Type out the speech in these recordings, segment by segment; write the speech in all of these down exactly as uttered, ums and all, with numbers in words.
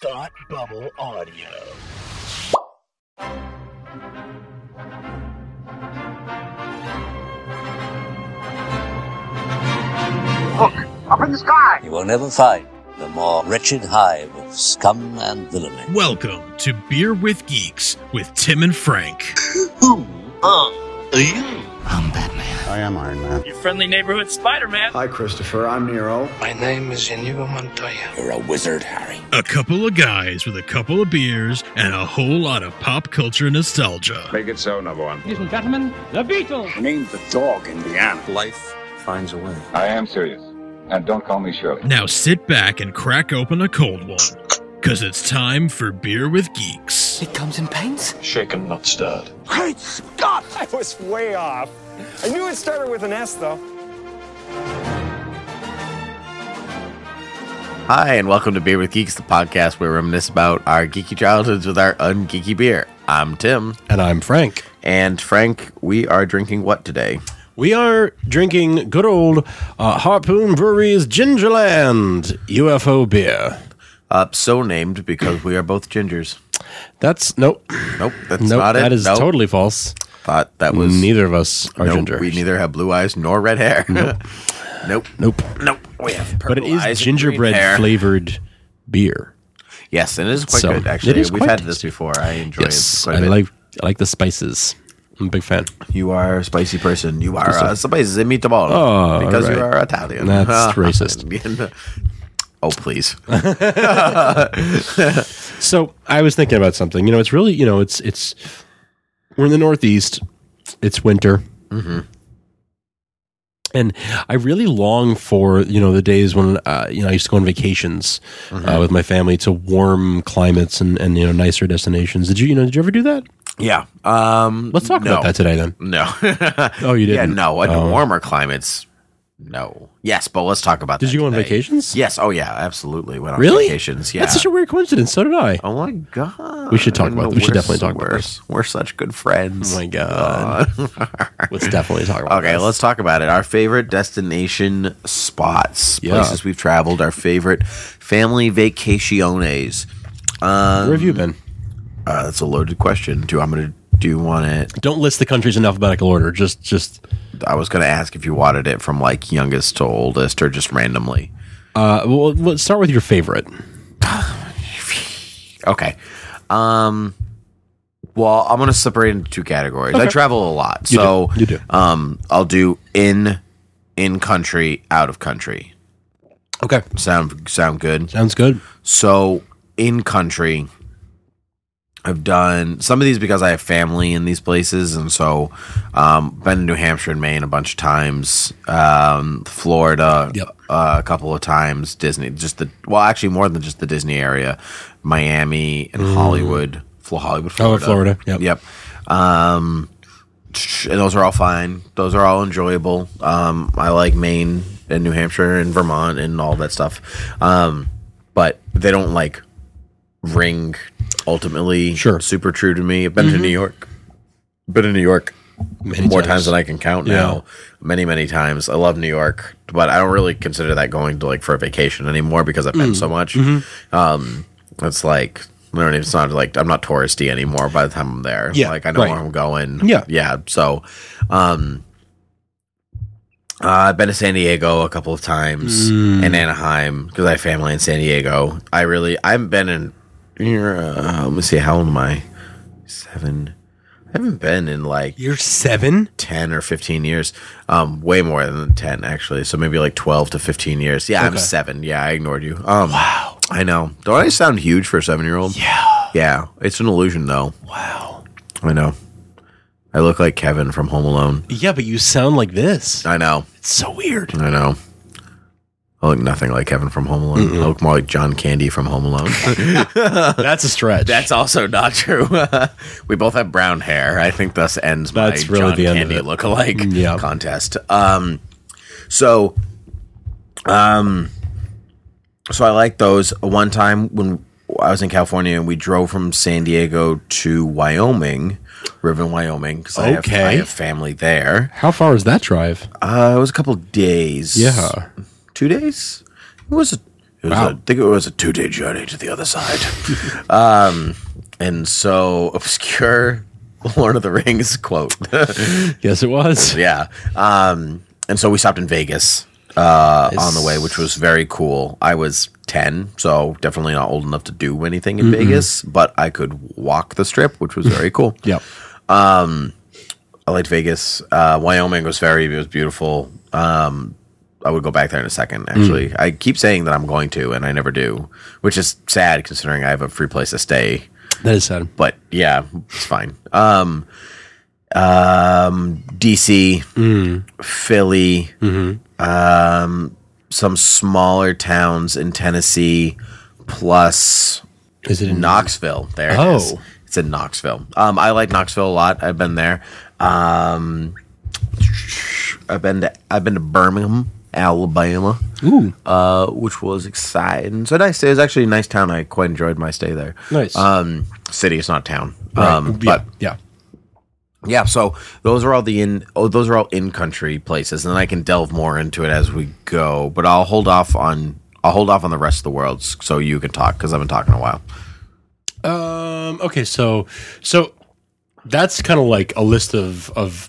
Thought Bubble Audio. Look, up in the sky! You will never find the more wretched hive of scum and villainy. Welcome to Beer with Geeks with Tim and Frank. Who are you? I'm Batman. I am Iron Man. Your friendly neighborhood Spider-Man. Hi, Christopher. I'm Nero. My name is Inigo Montoya. You're a wizard, Harry. A couple of guys with a couple of beers and a whole lot of pop culture nostalgia. Make it so, number one. Ladies and gentlemen, the Beatles. Named the dog Indiana. Life finds a way. I am serious. And don't call me Shirley. Now sit back and crack open a cold one, because it's time for Beer with Geeks. It comes in paints? Shaken, not stirred. Great Scott! I was way off. I knew it started with an S, though. Hi, and welcome to Beer with Geeks, the podcast where we reminisce about our geeky childhoods with our ungeeky beer. I'm Tim. And I'm Frank. And Frank, we are drinking what today? We are drinking good old uh, Harpoon Brewery's Gingerland U F O beer. Uh, so named because we are both gingers. That's, nope. Nope, that's nope, not it. That is nope. totally false. Thought that was... Neither of us are nope, ginger. We neither have blue eyes nor red hair. Nope. nope. Nope. Nope. We have purple But it is eyes and green gingerbread hair. flavored beer. Yes, and it is quite So, good, actually. it is We've quite had tasty. this before. I enjoy Yes, it quite a I bit. like I like the spices. I'm a big fan. You are a spicy person. You are a spicy meatball. Oh, because right. you are Italian. That's racist. Oh, please. So I was thinking about something. You know, it's really, you know, it's it's we're in the Northeast. It's winter, Mm-hmm. and I really long for you know the days when uh, you know I used to go on vacations Mm-hmm. uh, with my family to warm climates and, and you know nicer destinations. Did you you know did you ever do that? Yeah. Um, Let's talk no. about that today then. No. Oh, you Yeah, didn't? no. In Oh. warmer climates, no. Yes, but let's talk about Did that you go on today. vacations? Yes. Oh, yeah, absolutely. Went on Really? vacations. Yeah. That's such a weird coincidence. So did I. Oh, my God. We should talk about- we should We're definitely so- talk about we're, this. We're such good friends. Oh my God. Let's definitely talk about Okay, this. let's talk about it. Our favorite destination spots, Yeah. places we've traveled, our favorite family vacaciones. Um, Where have you been? Uh, that's a loaded question. Do I'm going to do you want it? Don't list the countries in alphabetical order. Just just I was going to ask if you wanted it from like youngest to oldest or just randomly. uh well let's start with your favorite. Okay. Um. Well, I'm going to separate into two categories. Okay. I travel a lot, You so do. You do. Um, I'll do in in country, out of country. Okay. Sound sound good? Sounds good. So in country, I've done some of these because I have family in these places, and so um, been to New Hampshire and Maine a bunch of times, um, Florida Yep. uh, a couple of times, Disney, just the well, actually more than just the Disney area, Miami and Hollywood, Flo- Hollywood, Oh, Florida. Florida. Yep. Yep. Um, and those are all fine. Those are all enjoyable. Um, I like Maine and New Hampshire and Vermont and all that stuff. Um, but they don't like ring ultimately Sure. super true to me. I've been to New York. Been in New York Many more times. times than I can count Yeah. now. Many, many times. I love New York, but I don't really consider that going to like for a vacation anymore because I've been Mm. so much. Mm-hmm. Um, it's like I don't even, it's not like I'm not touristy anymore by the time I'm there. Yeah, like I know right. where I'm going. Yeah. yeah. So, um, uh, I've been to San Diego a couple of times Mm. and Anaheim because I have family in San Diego. I really I haven't been in. Uh, let me see. How old am I? Seven. I haven't been in like You're seven? ten or fifteen years. Um, way more than ten actually. So maybe like twelve to fifteen years. Yeah, I'm Okay. seven. Yeah, I ignored you. Um, wow. I know. Don't I sound huge for a seven year old? Yeah. Yeah. It's an illusion though. Wow. I know. I look like Kevin from Home Alone. Yeah, but you sound like this. I know. It's so weird. I know. I look nothing like Kevin from Home Alone. Mm-mm. I look more like John Candy from Home Alone. That's a stretch. That's also not true. We both have brown hair. I think thus ends my That's really John the end of Candy it. lookalike Yeah. contest. Um, so, um, so I like those. One time when I was in California and we drove from San Diego to Wyoming, Riven, Wyoming, because I, have- Okay. I have family there. How far is that drive? Uh, it was a couple days. Yeah. Two days? It was a, It was Wow. a, I think it was a two day journey to the other side. um, and so obscure Lord of the Rings quote. Yes, it was. Yeah. Um, and so we stopped in Vegas uh, Nice. on the way, which was very cool. I was ten, so definitely not old enough to do anything in Vegas, but I could walk the strip, which was very cool. Yep. Um, I liked Vegas. Uh, Wyoming was very, it was beautiful. Um, I would go back there in a second, actually. Mm. I keep saying that I'm going to, and I never do, which is sad considering I have a free place to stay. That is sad. But yeah, it's fine. Um, um, D C, mm. Philly, mm-hmm. um, some smaller towns in Tennessee, plus is it in Knoxville? There oh. it is. It's in Knoxville. Um, I like Knoxville a lot. I've been there. Um, I've been to I've been to Birmingham, Alabama. Ooh. Uh, which was exciting. So nice. It was actually a nice town. I quite enjoyed my stay there. Nice. Um, city, it's not town. Right. Um, yeah. but yeah. Yeah, so those are all the in oh, those are all in country places, and then I can delve more into it as we go. But I'll hold off on I'll hold off on the rest of the world so you can talk because I've been talking a while. Um. Okay. So so that's kind of like a list of of.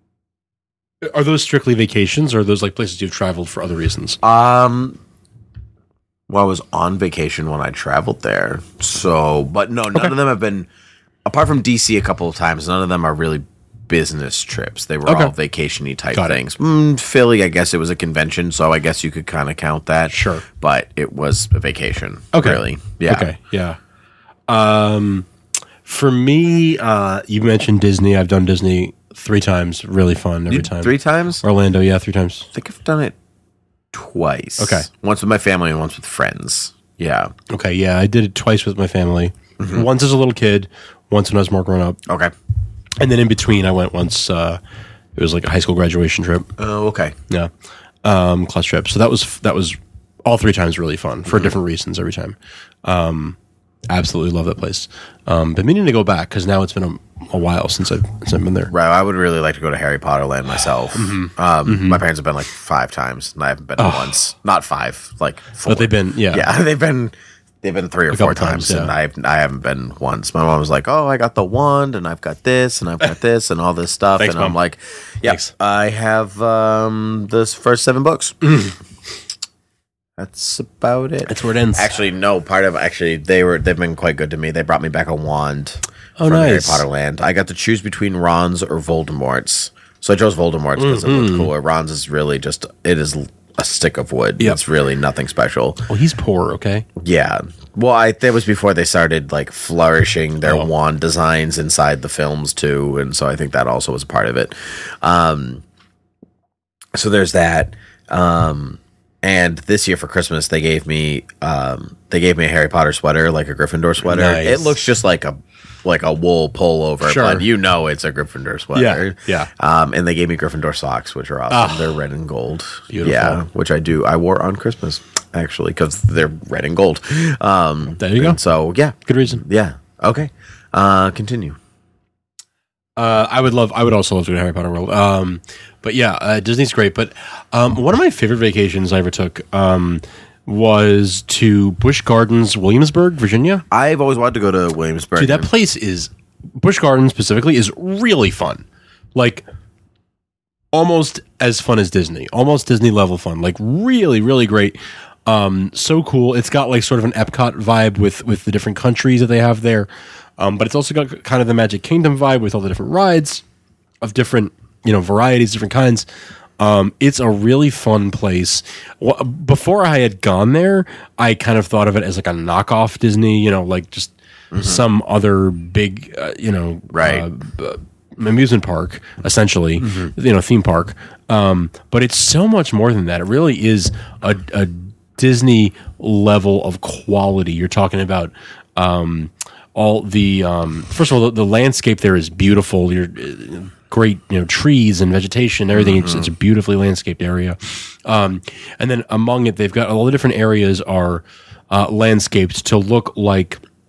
Are those strictly vacations, or are those like places you've traveled for other reasons? Um. Well, I was on vacation when I traveled there, so but no, none Okay. of them have been. Apart from D C a couple of times, none of them are really business trips. They were Okay. all vacation-y type Got it. things. Mm, Philly, I guess it was a convention, so I guess you could kind of count that. Sure. But it was a vacation. Okay. Really. Yeah. Okay. Yeah. Um, for me, uh, you mentioned Disney. I've done Disney three times. Really fun every You- time. Three times? Orlando. Yeah, three times. I think I've done it twice. Okay. Once with my family and once with friends. Yeah. Okay. Yeah, I did it twice with my family. Mhm. Once as a little kid. Once when I was more grown up. Okay. And then in between, I went once. Uh, it was like a high school graduation trip. Oh, okay. Yeah, um, class trip. So that was that was all three times really fun for different reasons every time. Um, absolutely love that place. Um, been meaning to go back because now it's been a, a while since I've since I've been there. Right. I would really like to go to Harry Potter Land myself. Mhm. Um, Mhm. My parents have been like five times, and I haven't been Oh. once. Not five, like four. But they've been yeah Yeah, they've been they've been three or A four couple times, times, and yeah. I've I haven't been once. My mom was like, "Oh, I got the wand, and I've got this, and I've got this, and all this stuff," Thanks, and I'm Mom. like, "Yeah, Thanks. I have um, this first seven books." That's about it. That's where it ends. Actually, no. Part of actually they were they've been quite good to me. They brought me back a wand Oh, from Harry nice. Potter Land. I got to choose between Ron's or Voldemort's, so I chose Voldemort's because it looked Mhm. cooler. Ron's is really just it is a stick of wood. Yep. It's really nothing special. Well, he's poor. Okay. Yeah. Well, I that was before they started like flourishing their Oh. wand designs inside the films too, and so I think that also was a part of it. Um, so there's that. Um, and this year for Christmas, they gave me um, they gave me a Harry Potter sweater, like a Gryffindor sweater. Nice. It looks just like a like a wool pullover, Sure. but you know it's a Gryffindor sweater. Yeah, Um, and they gave me Gryffindor socks, which are awesome. Ah. They're red and gold. Beautiful. Yeah, which I do. I wore on Christmas actually because they're red and gold. Um, There you go. and so yeah, Good reason. yeah. Okay. Uh, continue. Uh, I would love. I would also love to go to Harry Potter World. Um, but yeah, uh, Disney's great. But um, one of my favorite vacations I ever took um, was to Busch Gardens, Williamsburg, Virginia. I've always wanted to go to Williamsburg. Dude, that place is Busch Gardens specifically is really fun. Like almost as fun as Disney, almost Disney level fun. Like really, really great. Um, so cool. It's got like sort of an Epcot vibe with with the different countries that they have there. Um, but it's also got kind of the Magic Kingdom vibe with all the different rides of different, you know, varieties, different kinds. Um, it's a really fun place. Well, before I had gone there, I kind of thought of it as like a knockoff Disney, you know, like just some other big, uh, you know, Right. uh, b- amusement park, essentially, you know, theme park. Um, but it's so much more than that. It really is a, a Disney level of quality. You're talking about um, all the um, first of all, the, the landscape there is beautiful. You're uh, great, you know, trees and vegetation, everything. It's, it's a beautifully landscaped area. Um, and then among it, they've got all the different areas are uh, landscaped to look like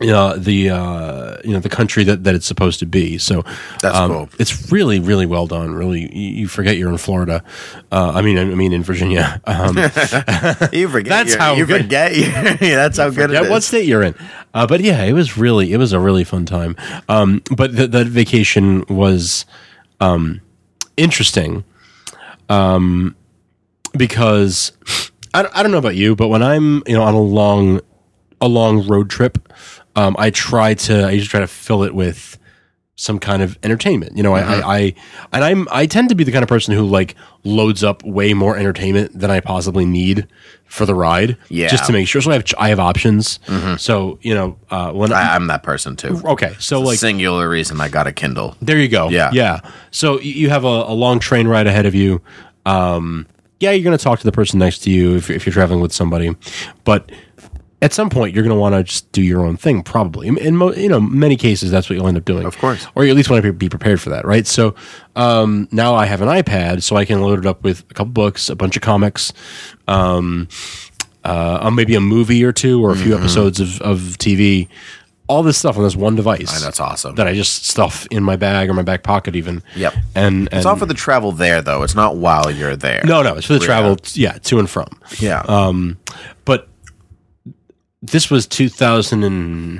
you know, the uh, you know the country that, that it's supposed to be. So that's um, cool. It's really really well done. Really, you, you forget you're in Florida. Uh, I mean, I mean in Virginia. Um, you forget. That's how you good, forget. yeah, that's how good it is. What state you're in? Uh, but yeah, it was really it was a really fun time. Um, but the, the vacation was um, interesting um, because I, I don't know about you, but when I'm you know on a long a long road trip. Um, I try to. I usually try to fill it with some kind of entertainment. You know, mm-hmm. I, I, I, and I'm. I tend to be the kind of person who like loads up way more entertainment than I possibly need for the ride. Yeah, just to make sure. So I have. I have options. Mm-hmm. So you know, uh, when I, I'm that person too. Okay, so it's like a singular reason I got a Kindle. There you go. Yeah, yeah. So you have a, a long train ride ahead of you. Um, yeah, you're going to talk to the person next to you if, if you're traveling with somebody, but. At some point, you're going to want to just do your own thing, probably. In mo- you know many cases, that's what you'll end up doing, of course. Or you at least want to be prepared for that, right? So um, now I have an iPad, so I can load it up with a couple books, a bunch of comics, um, uh, maybe a movie or two, or a few mm-hmm. episodes of, of T V. All this stuff on this one device. Oh, that's awesome. That I just stuff in my bag or my back pocket, even. Yep. And, and it's all for the travel there, though. It's not while you're there. No, no, it's for the yeah. travel. Yeah, to and from. Yeah. Um, but. This was two thousand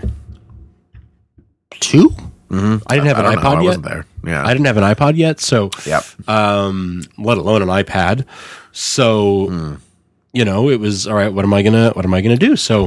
two? Mm-hmm. I didn't have I, an I iPod know, I yet. wasn't there. Yeah. I didn't have an iPod yet, so yep. um, let alone an iPad. So mm. you know, it was all right. What am I gonna What am I gonna do? So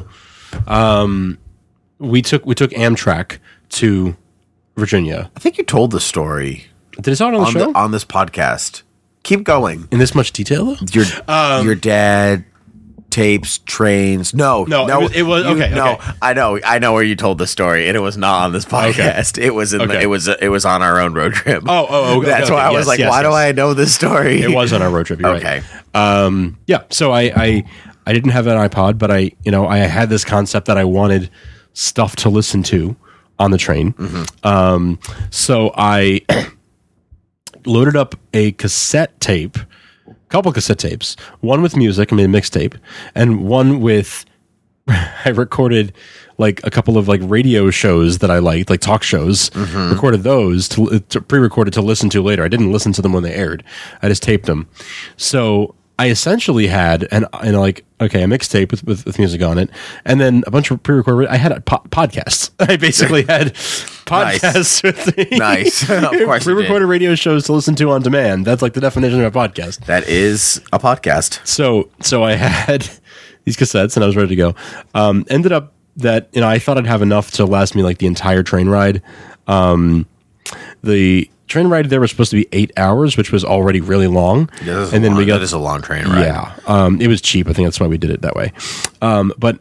um, we took we took Amtrak to Virginia. I think you told the story. Did it sound on the on show the, on this podcast? Keep going in this much detail, though. Your um, your dad. Tapes, trains. No, no, no. It was, it was you, okay. No, okay. I know, I know where you told the story, and it was not on this podcast. Okay. It was, in okay. the, it was, it was on our own road trip. Oh, oh, okay. That's okay, why I yes, was like, yes, why yes. do I know this story? It was on our road trip. You're okay. Right. Um, yeah. So I, I, I didn't have an iPod, but I, you know, I had this concept that I wanted stuff to listen to on the train. Mm-hmm. Um, so I loaded up a cassette tape. Couple cassette tapes, one with music, I made a mixtape, and one with I recorded like a couple of like radio shows that I liked, like talk shows. Mm-hmm. Recorded those to, to pre-recorded to listen to later. I didn't listen to them when they aired. I just taped them. So I essentially had an and like okay a mixtape with, with with music on it, and then a bunch of pre-recorded. I had a po- podcasts. I basically had podcasts nice. with the nice. Of course, pre-recorded radio shows to listen to on demand. That's like the definition of a podcast. That is a podcast. So so I had these cassettes, and I was ready to go. Um, ended up that you know I thought I'd have enough to last me like the entire train ride. Um, the train ride there was supposed to be eight hours, which was already really long. Yeah, and then long, we got that is a long train ride. Yeah, um, it was cheap. I think that's why we did it that way. Um, but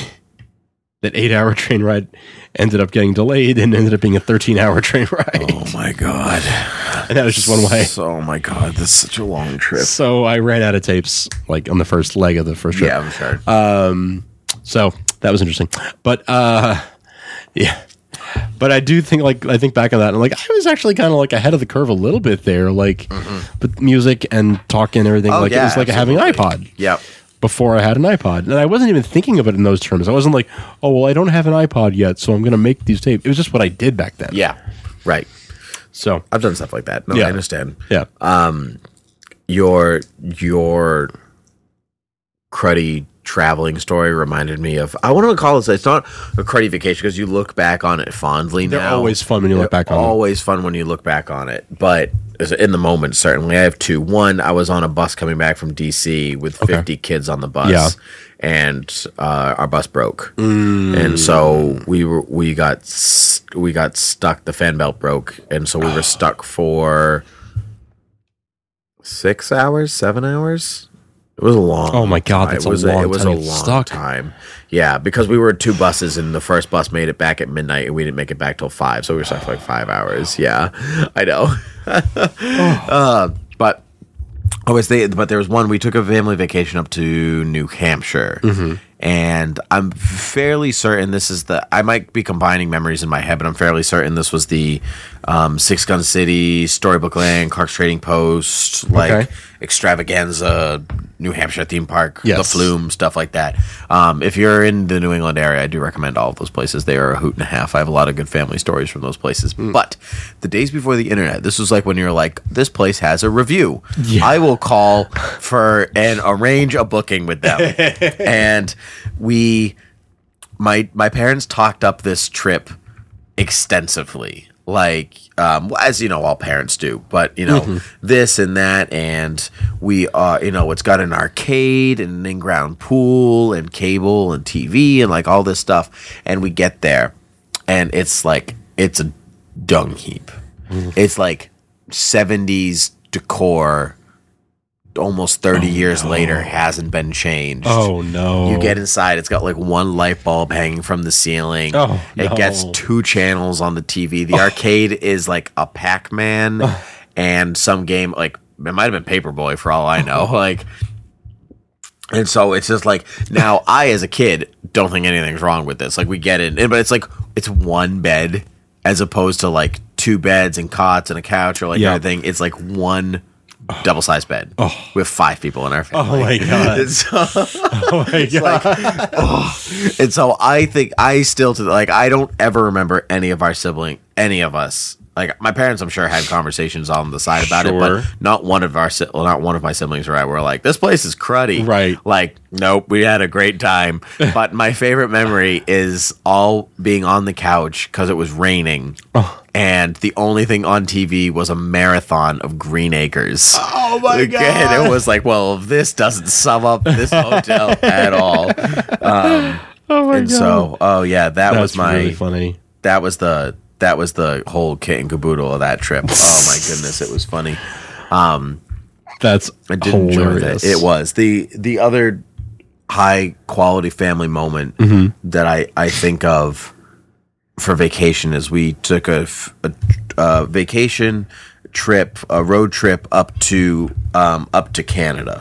that eight-hour train ride ended up getting delayed and ended up being a thirteen-hour train ride. Oh my god! And that was just one way. So, oh my god, this is such a long trip. So I ran out of tapes like on the first leg of the first trip. Yeah, I'm sure. Um, so that was interesting, but uh, yeah. But I do think, like, I think back on that, and like, I was actually kind of like ahead of the curve a little bit there, like, mm-hmm. with music and talking and everything. Oh, like, yeah, it was like absolutely. having an iPod. Yep. Before I had an iPod, and I wasn't even thinking of it in those terms. I wasn't like, oh well, I don't have an iPod yet, so I'm going to make these tapes. It was just what I did back then. Yeah. Right. So I've done stuff like that. No, yeah. I understand. Yeah. Um, your your cruddy traveling story reminded me of, I want to call this, it's not a cruddy vacation because you look back on it fondly. They're now. always fun when you They're look back on always fun when you look back on it. But in the moment, certainly. I have two. One, I was on a bus coming back from D C with okay. fifty kids on the bus. Yeah. And uh, our bus broke, mm. and so we were we got st- we got stuck. The fan belt broke, and so we were stuck for six hours, seven hours. It was a long. Oh my god, time. that's it was a long. It was time. a long stuck. time. Yeah, because we were two buses, and the first bus made it back at midnight, and we didn't make it back till five. So we were stuck for like five hours. Yeah, I know. oh. uh, but. Oh, it's they, but there was one. We took a family vacation up to New Hampshire, mm-hmm. and I'm fairly certain this is the. I might be combining memories in my head, but I'm fairly certain this was the um, Six Gun City, Storybook Land, Clark's Trading Post, like Okay. Extravaganza, New Hampshire theme park, Yes. the Flume, stuff like that. Um, if you're in the New England area, I do recommend all of those places. They are a hoot and a half. I have a lot of good family stories from those places. Mm. But the days before the internet, this was like when you're like, this place has a review. Yeah. I will call for and arrange a booking with them. And we, my my parents talked up this trip extensively. Like, um, as you know, all parents do, but you know, Mm-hmm. this and that, and we, uh, you know, it's got an arcade and an in-ground pool and cable and T V and like all this stuff. And we get there, and it's like it's a dung heap. Mm-hmm. It's like seventies decor. Almost thirty Oh, years no. later, hasn't been changed. Oh no! You get inside, it's got like one light bulb hanging from the ceiling. Oh, it no. gets two channels on the T V. The arcade is like a Pac-Man and some game, like it might have been Paperboy for all I know. Like, and so it's just like, now I as a kid don't think anything's wrong with this. Like we get it, but it's like it's one bed as opposed to like two beds and cots and a couch or like Yeah. everything. It's like one double sized bed. Oh. We have five people in our family. Oh my god! And so, Oh my god! like, oh. And so I think I still to like I don't ever remember any of our sibling, any of us. Like my parents, I'm sure had conversations on the side about it, Sure. but not one of our, si- well, not one of my siblings or I were like, "This place is cruddy." Right. Like, nope, we had a great time. But my favorite memory is all being on the couch because it was raining, Oh. and the only thing on T V was a marathon of Green Acres. Oh my Again, god! it was like, well, this doesn't sum up this hotel at all. Um, Oh my and god! so, oh yeah, that That's was my really funny. that was the that was the whole kit and caboodle of that trip. Oh my goodness, it was funny. Um, That's I did enjoy hilarious. that. It was the the other high quality family moment Mm-hmm. that I I think of for vacation is we took a, f- a- a vacation trip, a road trip up to um, up to Canada.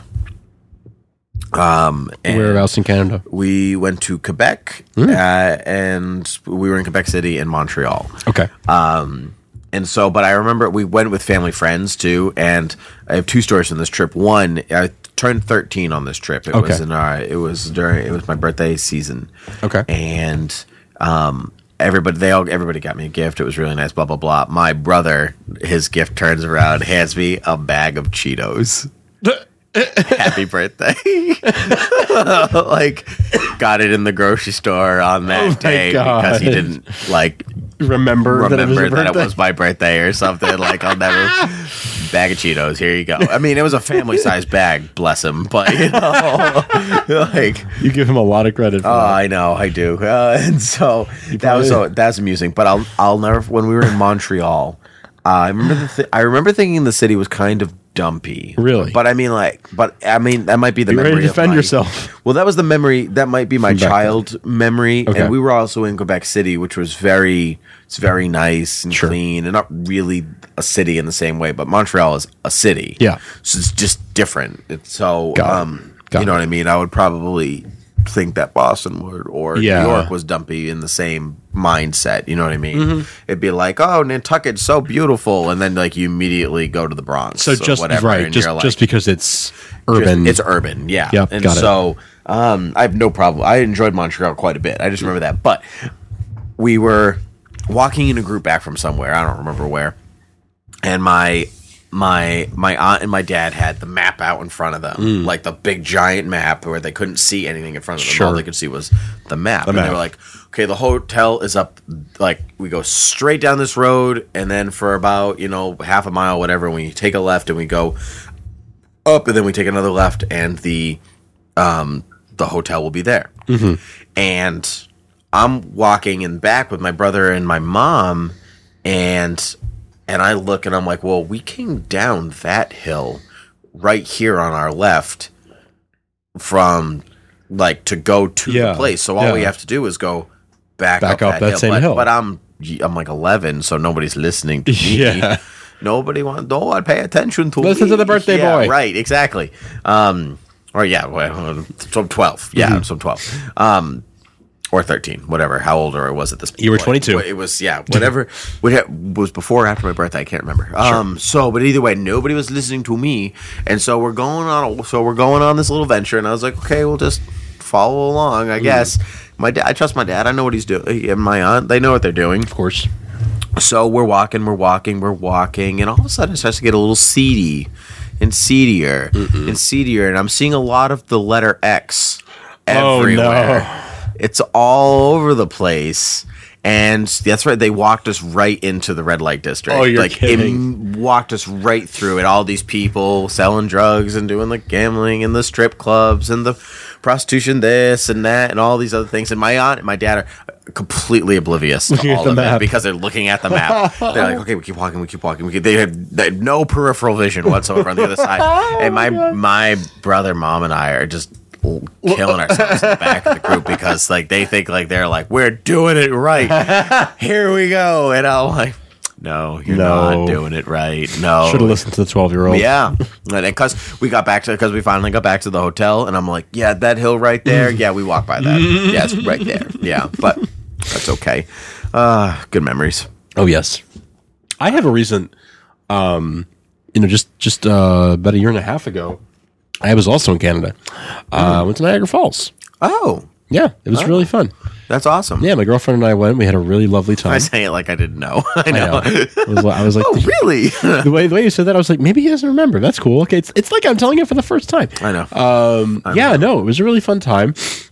Um, and Whereabouts in Canada? we went to Quebec, Hmm. uh, and we were in Quebec City and Montreal. Okay. Um, and so, but I remember we went with family friends too, and I have two stories from this trip. One, I turned thirteen on this trip. It Okay. was in our, it was during, it was my birthday season. Okay. And, um, everybody, they all, everybody got me a gift. It was really nice, blah, blah, blah. My brother, his gift turns around, hands me a bag of Cheetos. Happy birthday. Like, got it in the grocery store on that Oh my day God. because he didn't, like, Remember, that it was remember your that it birthday? was my birthday or something. Like, I'll never. Bag of Cheetos. Here you go. I mean, it was a family sized bag. Bless him. But you know, like, You give him a lot of credit for oh, that. I know, I do. Uh, and so that was so, that's amusing. But I'll I'll never. When we were in Montreal, uh, I remember the th- I remember thinking the city was kind of dumpy. Really? But I mean, like, but I mean, that might be the Be ready memory. to of defend my- yourself. Well, that was the memory. That might be my From back then. child memory. Okay. And we were also in Quebec City, which was very, it's very nice and Sure. clean, and not really a city in the same way. But Montreal is a city. Yeah. So it's just different. It's so, Got it. um, Got you know it. what I mean? I would probably think that Boston would, or Yeah. New York was dumpy in the same mindset. You know what I mean? Mm-hmm. It'd be like, oh, Nantucket's so beautiful, and then like you immediately go to the Bronx. So or just whatever, right, and just you're like, just because it's just- urban. it's urban, yeah. Yep, and got it. so um, I have no problem. I enjoyed Montreal quite a bit. I just remember that. But we were walking in a group back from somewhere. I don't remember where. And my my my aunt and my dad had the map out in front of them, like the big giant map where they couldn't see anything in front of them. Sure. All they could see was the map. The and map. they were like, okay, the hotel is up, like, we go straight down this road, and then for about, you know, half a mile, whatever, we take a left and we go up, and then we take another left, and the um the hotel will be there. Mm-hmm. And I'm walking in back with my brother and my mom, and and I look and I'm like, well, we came down that hill right here on our left from, like, to go to Yeah, the place. So all yeah. we have to do is go back, Back up, up that, that hill. same but, hill. But I'm I'm like eleven, so nobody's listening to me. Yeah. Nobody wants. No one pay attention to Listen me. to the birthday Yeah, boy. right? Exactly. Um, Or yeah, well, so twelve. Yeah, Mhm. so twelve. Um, or thirteen, whatever. How old I was at this point. You were twenty-two. It was, yeah, whatever. It was before or after my birthday. I can't remember. Um, so, but either way, nobody was listening to me. And so we're going on, so we're going on this little venture. And I was like, okay, we'll just follow along, I guess. My dad, I trust my dad. I know what he's doing. And my aunt, they know what they're doing. Of course. So we're walking, we're walking, we're walking. And all of a sudden it starts to get a little seedy and seedier Mm-mm. and seedier. And I'm seeing a lot of the letter X everywhere. Oh, no. It's all over the place. And that's right. They walked us right into the red light district. Oh, you're like, kidding. It walked us right through it. All these people selling drugs and doing the gambling and the strip clubs and the prostitution, this and that, and all these other things. And my aunt and my dad are completely oblivious Looking to at all the of map. it because they're looking at the map. They're like, okay, we keep walking, we keep walking. We keep, they, have, they have no peripheral vision whatsoever on the other side. And my my brother, mom, and I are just killing ourselves in the back of the group because like they think like they're like, we're doing it right. Here we go. And I'm like, no, you're No. not doing it right. No. Should have listened to the twelve-year-old. Yeah. And because we got back to, because we finally got back to the hotel, and I'm like, yeah, that hill right there. Yeah, we walked by that. Yeah, it's right there. Yeah, but that's okay. Uh, good memories. Oh, yes. I have a recent, um, you know, just, just uh, about a year and a half ago, I was also in Canada. I uh, went to Niagara Falls. Oh. Yeah, it was Oh. really fun. That's awesome. Yeah, my girlfriend and I went. We had a really lovely time. I say it like I didn't know. I I know. know. I was, like- I was like, Oh, really? the way the way you said that, I was like, maybe he doesn't remember. That's cool. Okay, it's it's like I'm telling you for the first time. I know. Um, I yeah, know. no, it was a really fun time.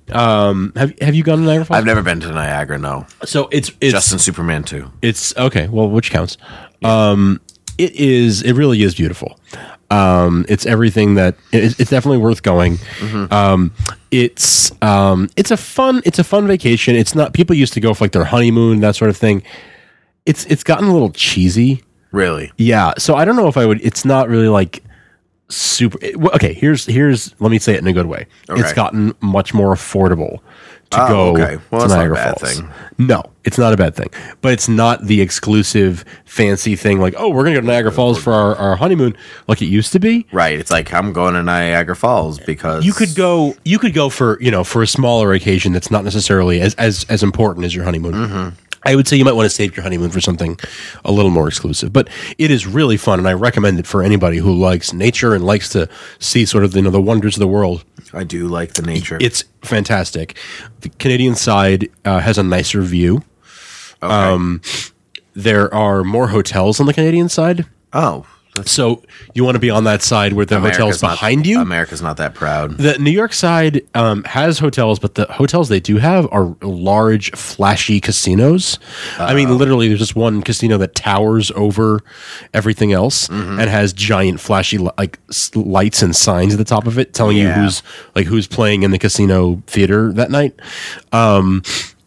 Um, have have you gone to Niagara Falls? I've never been to Niagara, no. So it's it's Justin Superman two. It's okay. Well, which counts? Um, it is. It really is beautiful. Um, it's everything that it, it's definitely worth going. Mm-hmm. Um, it's um, it's a fun. It's a fun vacation. It's not. People used to go for like their honeymoon, that sort of thing. It's it's gotten a little cheesy. Really? Yeah. So I don't know if I would. It's not really like super. it- well, okay. Here's here's. Let me say it in a good way. Okay. It's gotten much more affordable to Oh, go okay. Well, to that's not a Niagara bad Falls. thing. No, it's not a bad thing. But it's not the exclusive fancy thing like, oh, we're gonna go to Niagara Falls for our, our honeymoon, like it used to be. Right. It's like I'm going to Niagara Falls because You could go. You could go for you know for a smaller occasion that's not necessarily as as as important as your honeymoon. Mm-hmm. I would say you might want to save your honeymoon for something a little more exclusive, but it is really fun, and I recommend it for anybody who likes nature and likes to see sort of you know the wonders of the world. I do like the nature. It's fantastic. The Canadian side uh, has a nicer view. Okay. Um, there are more hotels on the Canadian side. Oh, that's, So you want to be on that side where the America's hotel's not- behind you. America's not that proud. The New York side um, has hotels, but the hotels they do have are large, flashy casinos. I mean, literally, there's just one casino that towers over everything else Mm-hmm. and has giant, flashy li- like s- lights and signs at the top of it telling you Yeah. who's like who's playing in the casino theater that night. Um,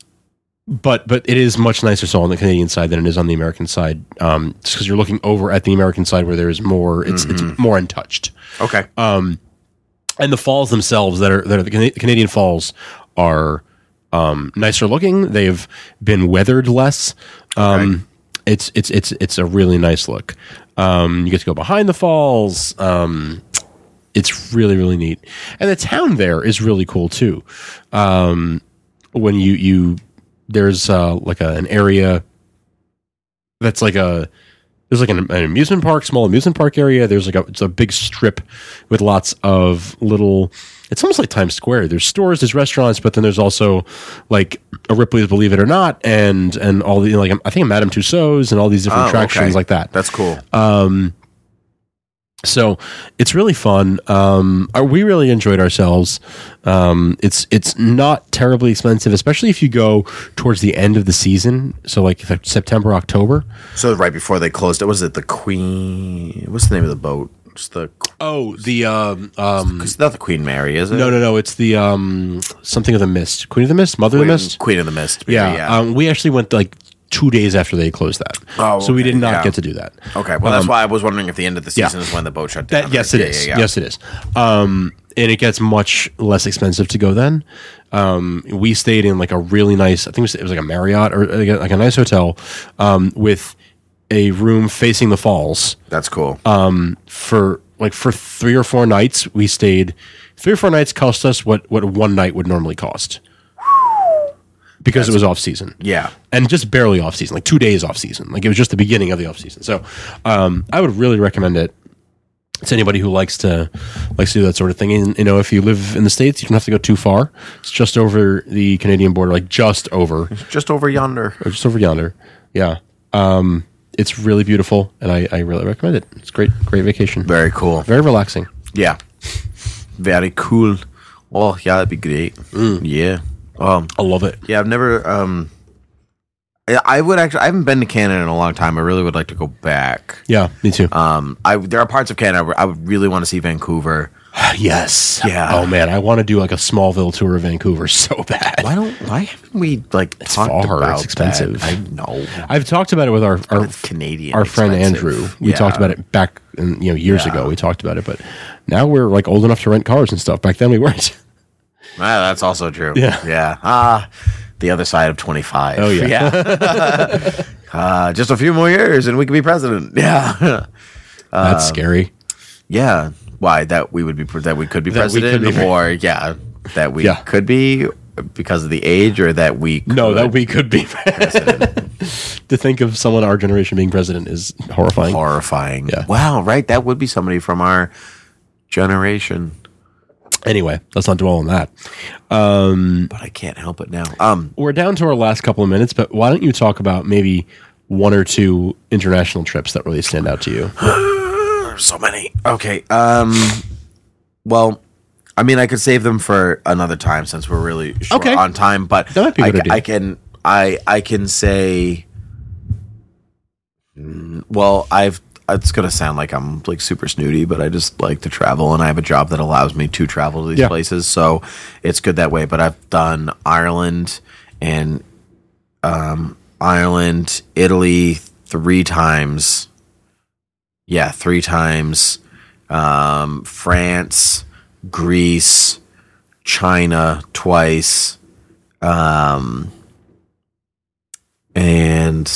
but but it is much nicer so on the Canadian side than it is on the American side, um, just because you're looking over at the American side where there is more. It's Mm-hmm. it's more untouched. Okay. Um, and the falls themselves that are that are the Cana- Canadian falls are um, nicer looking. They've been weathered less. Um, It's it's it's it's a really nice look. Um, you get to go behind the falls. Um, it's really really neat, and the town there is really cool too. Um, when you you there's uh, like a, an area that's like a there's like an, an amusement park, small amusement park area. There's like a it's a big strip with lots of little. It's almost like Times Square. There's stores, there's restaurants, but then there's also like a Ripley's Believe It or Not, and and all the like I think Madame Tussauds and all these different Oh, attractions okay. like that. That's cool. Um, so it's really fun. Um, uh, we really enjoyed ourselves. Um, it's it's not terribly expensive, especially if you go towards the end of the season. So like September, October. So right before they closed it, was it the Queen? What's the name of the boat? It's the Oh, the um, um, it's not the Queen Mary, is it? no, no, no. It's the um, something of the Mist, Queen of the Mist, Mother Queen, of the Mist. Queen of the Mist. maybe, Yeah, yeah. Um, we actually went like two days after they closed that. Oh, so we okay, did not yeah. get to do that. okay. Well, that's um, why I was wondering if the end of the yeah. season is when the boat shut down. That, yes, it Yeah, is. yeah, yeah. Yes, it is. Um, and it gets much less expensive to go then. Um, we stayed in like a really nice, I think it was, it was like a Marriott or like a, like a nice hotel um, with a room facing the falls. That's cool. Um, for like for three or four nights, we stayed Three or four nights cost us what, what one night would normally cost. Because That's, it was off season. Yeah. And just barely off season, like two days off season. Like it was just the beginning of the off season. So um, I would really recommend it to anybody who likes to likes to do that sort of thing. And you know, if you live in the States, you don't have to go too far. It's just over the Canadian border, like just over. Just over yonder. Or just over yonder. Yeah. Um, it's really beautiful, and I, I really recommend it. It's great, great vacation. Very cool. Very relaxing. Yeah. Very cool. Oh, yeah, that'd be great. Mm. Yeah. Um, I love it. Yeah, I've never. Um, I, I would actually. I haven't been to Canada in a long time. I really would like to go back. Yeah, me too. Um, I there are parts of Canada where I would really want to see Vancouver. Yes. Yeah. Oh man, I want to do like a Smallville tour of Vancouver so bad. Why don't? Why haven't we like it's talked far, about it's expensive. That? I know. I've talked about it with our our Canadian, our friend expensive. Andrew. We yeah. talked about it back, in, you know, years yeah. ago. We talked about it, but now we're like old enough to rent cars and stuff. Back then we weren't. Ah, that's also true. Yeah. Yeah. Ah, the other side of twenty-five. Oh, yeah. yeah. uh, just a few more years and we could be president. Yeah. uh, That's scary. Yeah. Why? That we would be, that we could be That we president could be- or, yeah, that we Yeah. could be because of the age or that we could No, that we could be president. To think of someone our generation being president is horrifying. Horrifying. Yeah. Wow, right? That would be somebody from our generation. Anyway, let's not dwell on that. Um, but I can't help it now. Um, we're down to our last couple of minutes, but why don't you talk about maybe one or two international trips that really stand out to you? So many. Okay. Um, well, I mean, I could save them for another time since we're really short Okay. on time. But That might be a I, good idea. I can, I, I can say. mm, Well, I've. It's gonna sound like I'm like super snooty, but I just like to travel, and I have a job that allows me to travel to these Yeah. places, so it's good that way. But I've done Ireland and um, Ireland, Italy three times. Yeah, three times. Um, France, Greece, China twice, um, and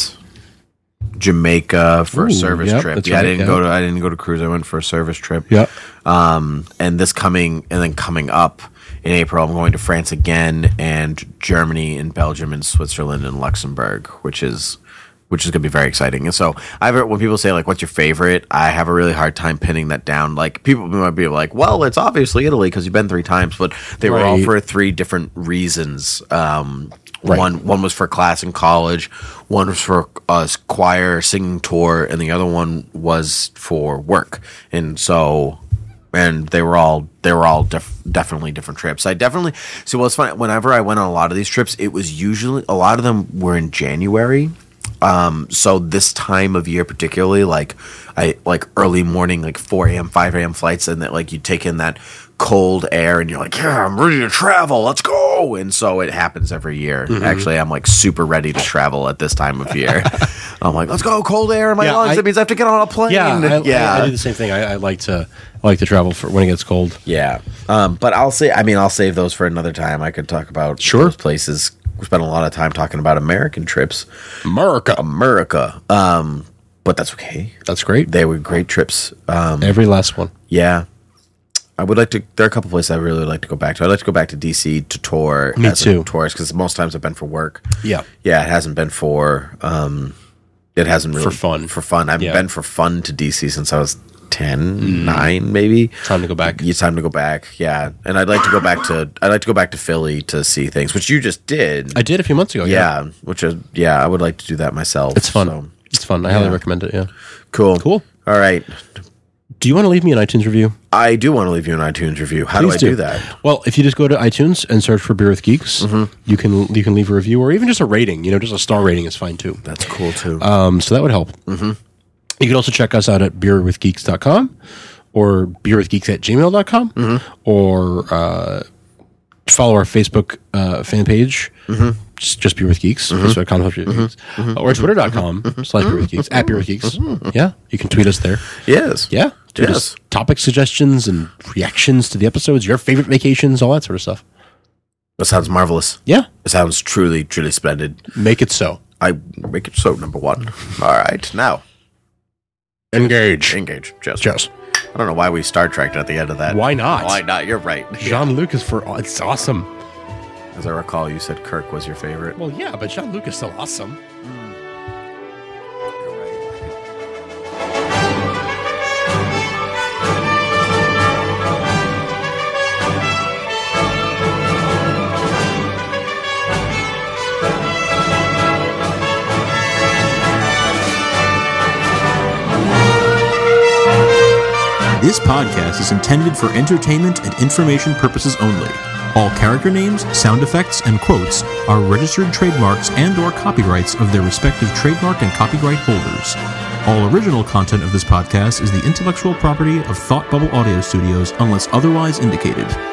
Jamaica for Ooh, a service yep, trip. that's Yeah, I right, didn't yeah. go to I didn't go to cruise. I went for a service trip. Yeah. Um, and this coming and then coming up in April, I'm going to France again, and Germany and Belgium and Switzerland and Luxembourg, which is which is going to be very exciting. And so, I have, when people say like, "What's your favorite?" I have a really hard time pinning that down. Like people might be like, "Well, it's obviously Italy because you've been three times," but they were all Right. for three different reasons. Um, Right. One one was for class in college, one was for a choir singing tour, and the other one was for work. And so, and they were all they were all def- definitely different trips. I definitely so what's funny. Whenever I went on a lot of these trips, it was usually a lot of them were in January. Um, so this time of year, particularly, like I like early morning, like four a.m., five a.m. flights, and that like you take in that cold air, and you're like, yeah, I'm ready to travel. Let's go. And so it happens every year. Mm-hmm. Actually, I'm like super ready to travel at this time of year. I'm like, let's go, cold air in my Yeah, lungs. I- that means I have to get on a plane. Yeah, I, yeah. I, I do the same thing. I, I like to I like to travel for when it gets cold. Yeah. Um, but I'll say, I mean, I'll save those for another time. I could talk about Sure. those places. We spent a lot of time talking about American trips. America. America. Um, but that's okay. That's great. They were great trips. Um, Every last one. yeah. I would like to, there are a couple places I really would like to go back to. I'd like to go back to D C to tour. Me as too. a tourist, because most times I've been for work. Yeah. Yeah, it hasn't been for, um, it hasn't really. For fun. For fun. I've Yeah. been for fun to D C since I was ten, nine maybe. Time to go back. It's time to go back, yeah. And I'd like to go back to, I'd like to go back to Philly to see things, which you just did. I did a few months ago. Yeah. yeah, which is, yeah, I would like to do that myself. It's fun. so. It's fun. I highly Yeah. recommend it. Yeah. Cool. Cool. All right. Do you want to leave me an iTunes review? I do want to leave you an iTunes review. How Please do I do. that? Well, if you just go to iTunes and search for Beer with Geeks, Mm-hmm. you can you can leave a review or even just a rating. You know, just a star rating is fine too. That's cool too. Um, so that would help. Mm-hmm. You can also check us out at beer with geeks dot com or beer with geeks at gmail dot com Mm-hmm. or uh, follow our Facebook uh, fan page. Mm-hmm. Just, just Beer with Geeks. Mm-hmm. Facebook dot com slash Beer with Geeks. Uh, or twitter dot com slash Beer with Geeks. At Beer with Geeks. Yeah. You can tweet us there. yes. Yeah. Tweet Yes. us topic suggestions and reactions to the episodes, your favorite vacations, all that sort of stuff. That sounds marvelous. Yeah. It sounds truly, truly splendid. Make it so. I make it so, number one. All right. Now, Engage. engage. Just. Just. I don't know why we Star Trekked at the end of that. Why not? Why not? You're right. Jean-Luc is for it's awesome. As I recall, you said Kirk was your favorite. Well, yeah, but Jean-Luc is still awesome. This podcast is intended for entertainment and information purposes only. All character names, sound effects, and quotes are registered trademarks and or copyrights of their respective trademark and copyright holders. All original content of this podcast is the intellectual property of Thought Bubble Audio Studios unless otherwise indicated.